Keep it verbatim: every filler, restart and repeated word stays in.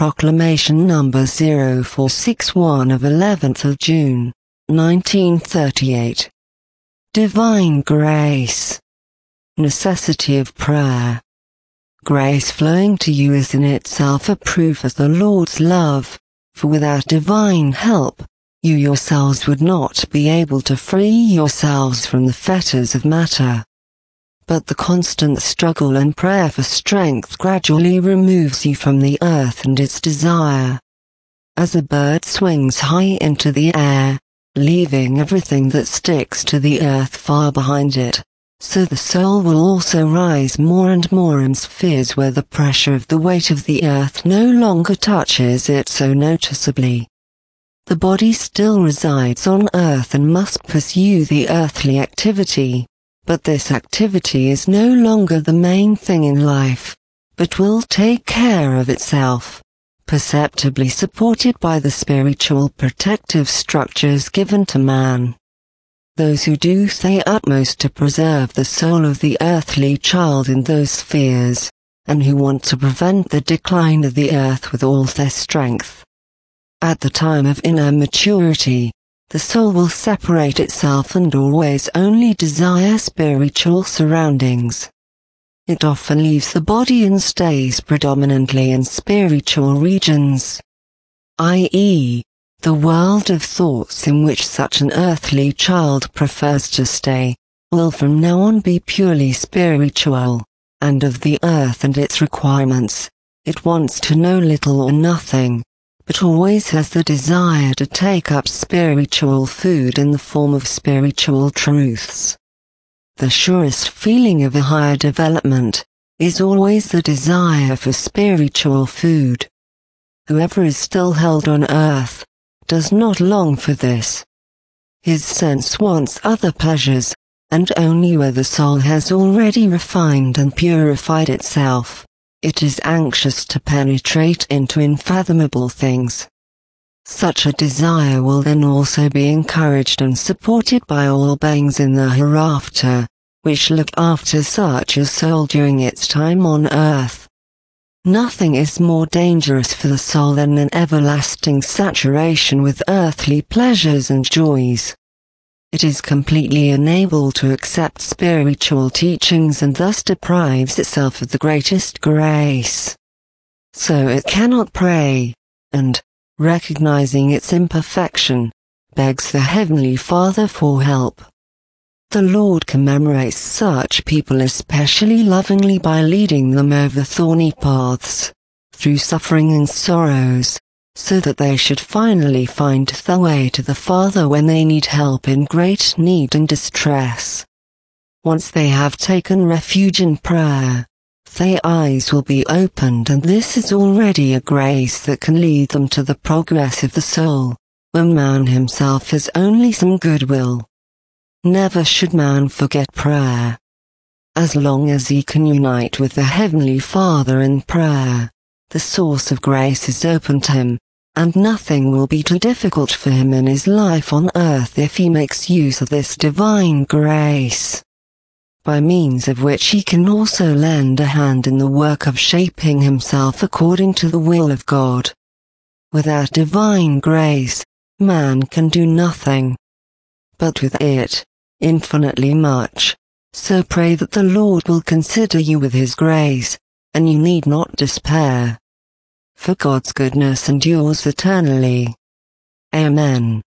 Proclamation number zero four six one of eleventh of June, nineteen thirty-eight. Divine Grace. Necessity of prayer. Grace flowing to you is in itself a proof of the Lord's love, for without divine help, you yourselves would not be able to free yourselves from the fetters of matter. But the constant struggle and prayer for strength gradually removes you from the earth and its desire. As a bird swings high into the air, leaving everything that sticks to the earth far behind it, so the soul will also rise more and more in spheres where the pressure of the weight of the earth no longer touches it so noticeably. The body still resides on earth and must pursue the earthly activity. But this activity is no longer the main thing in life, but will take care of itself, perceptibly supported by the spiritual protective structures given to man. Those who do their utmost to preserve the soul of the earthly child in those spheres, and who want to prevent the decline of the earth with all their strength. At the time of inner maturity, the soul will separate itself and always only desire spiritual surroundings. It often leaves the body and stays predominantly in spiritual regions, that is, the world of thoughts in which such an earthly child prefers to stay, will from now on be purely spiritual, and of the earth and its requirements, it wants to know little or nothing, but always has the desire to take up spiritual food in the form of spiritual truths. The surest feeling of a higher development is always the desire for spiritual food. Whoever is still held on earth does not long for this. His sense wants other pleasures, and only where the soul has already refined and purified itself, it is anxious to penetrate into unfathomable things. Such a desire will then also be encouraged and supported by all beings in the hereafter, which look after such a soul during its time on earth. Nothing is more dangerous for the soul than an everlasting saturation with earthly pleasures and joys. It is completely unable to accept spiritual teachings and thus deprives itself of the greatest grace. So it cannot pray, and, recognizing its imperfection, begs the Heavenly Father for help. The Lord commemorates such people especially lovingly by leading them over thorny paths, through suffering and sorrows, so that they should finally find the way to the Father when they need help in great need and distress. Once they have taken refuge in prayer, their eyes will be opened, and this is already a grace that can lead them to the progress of the soul, when man himself has only some goodwill. Never should man forget prayer. As long as he can unite with the Heavenly Father in prayer, the source of grace is open to him, and nothing will be too difficult for him in his life on earth if he makes use of this divine grace, by means of which he can also lend a hand in the work of shaping himself according to the will of God. Without divine grace, man can do nothing, but with it, infinitely much. So pray that the Lord will consider you with His grace, and you need not despair. For God's goodness endures eternally. Amen.